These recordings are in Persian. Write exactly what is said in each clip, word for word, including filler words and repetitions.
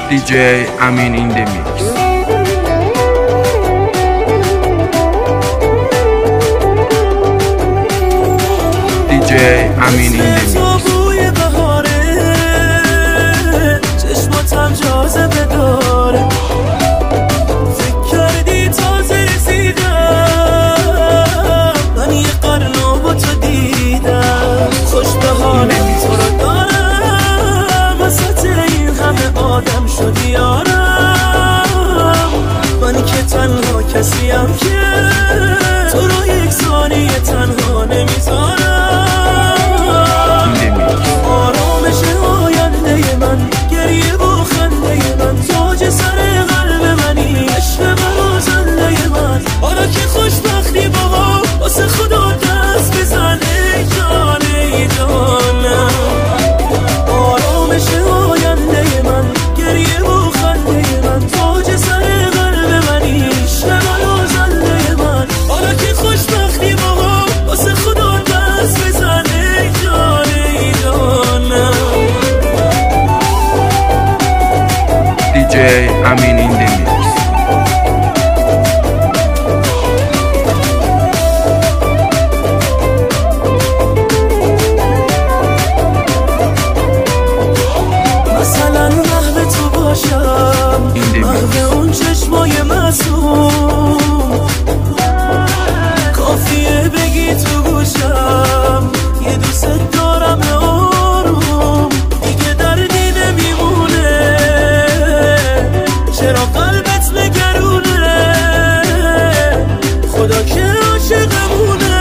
دی جی امین این دی میکس. دی جی امین این دی میکس. آدم شدی یارم، من که تنها کسیم که تو رو یک ثانیه تنها نمیذارم. آرامش آینده من، گریه و خنده من، تاج سر قلب منی، عشق من و زنده من. حالا که خوشبختی با واسه خدا دست بزن ای جان ای جانم. آرامش آینده من، گریه و خنده من، تاج سر قلب منی، عشق من و زنده من. حالا که خوشبختی با واسه خدا دست بزن ای جان ای جانم. دی جی امین این دی میکس. محو اون چشمای معصوم، کافیه بگی تو گوشم یه دوست دارم آروم. دیگه دردی نمیمونه، چرا قلبت نگرونه، خدا که عاشقمونه.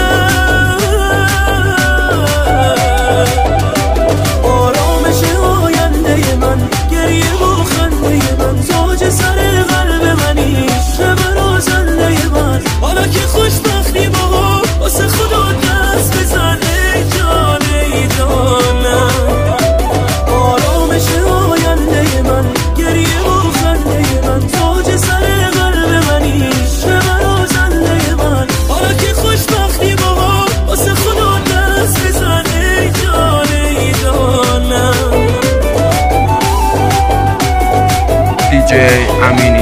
آرامش آینده من، گریه و خنده من، تاج سر قلب منی، عشق من و زنده من. حالا که خوشبختی با واسه خدا دست بزن ای جان ای جانم. آرامش آینده من، گریه و خنده من، تاج سر قلب منی، عشق من و زنده من. حالا که خوشبختی با واسه خدا دست بزن ای جان ای جانم. دی جی امین